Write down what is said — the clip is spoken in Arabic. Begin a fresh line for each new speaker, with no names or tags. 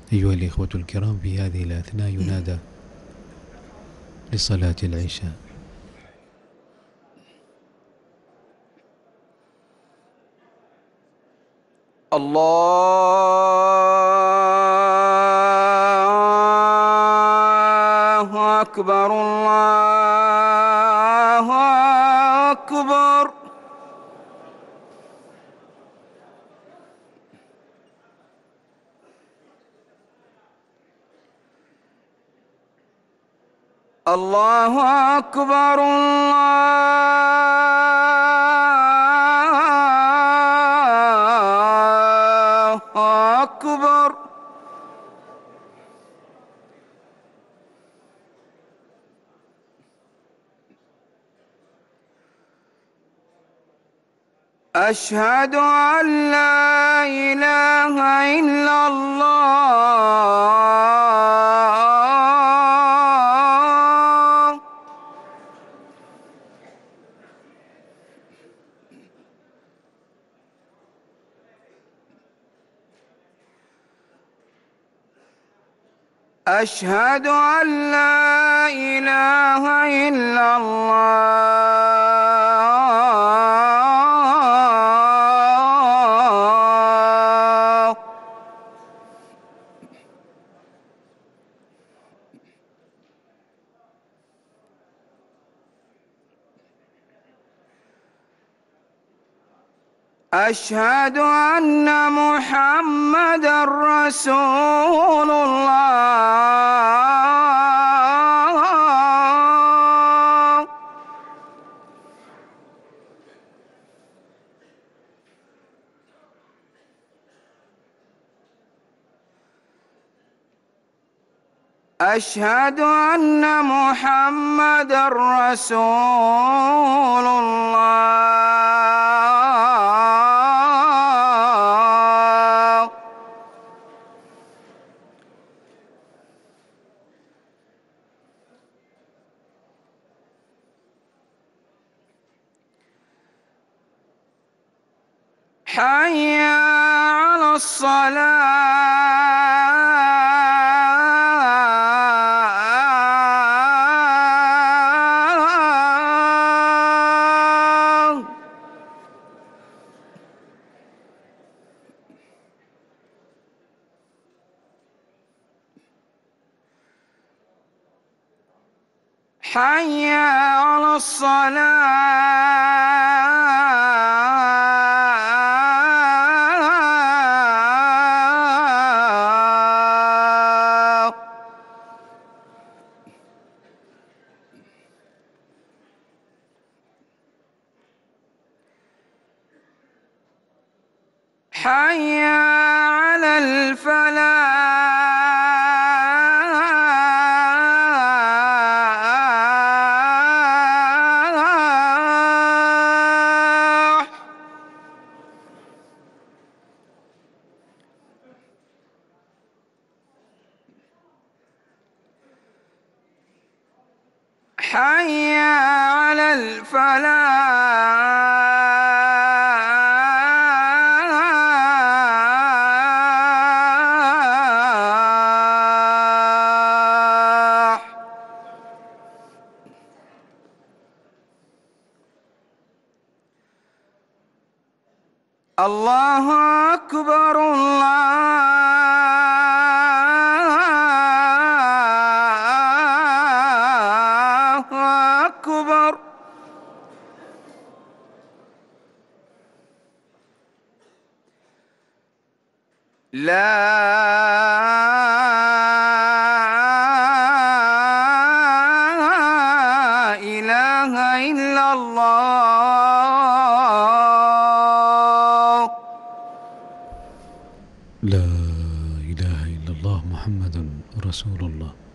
أيها الإخوة الكرام، في هذه الأثناء ينادى لصلاة العشاء.
الله أكبر، الله أكبر. الله أكبر، الله أكبر. أشهد أن لا إله إلا الله. أشهد أن لا إله إلا الله. أشهد أن محمدًا رسول الله. أشهد أن محمدًا رسول الله. حي على الصلاة. حي على الصلاة. حي على الفلاح. حي على الفلاح. الله أكبر، الله أكبر. لا إله إلا الله.
لا إله إلا الله محمد رسول الله.